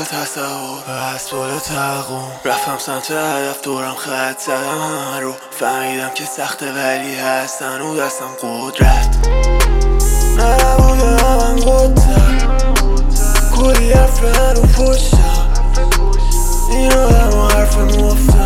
تصور از پل تقوم رفتم سمت هدف دورم خط زدم همه رو فهمیدم که سخته ولی هست هنوز دستم قدرت نبوده من قدرت کلی حرف رو پشتم این آدم و حرف مفت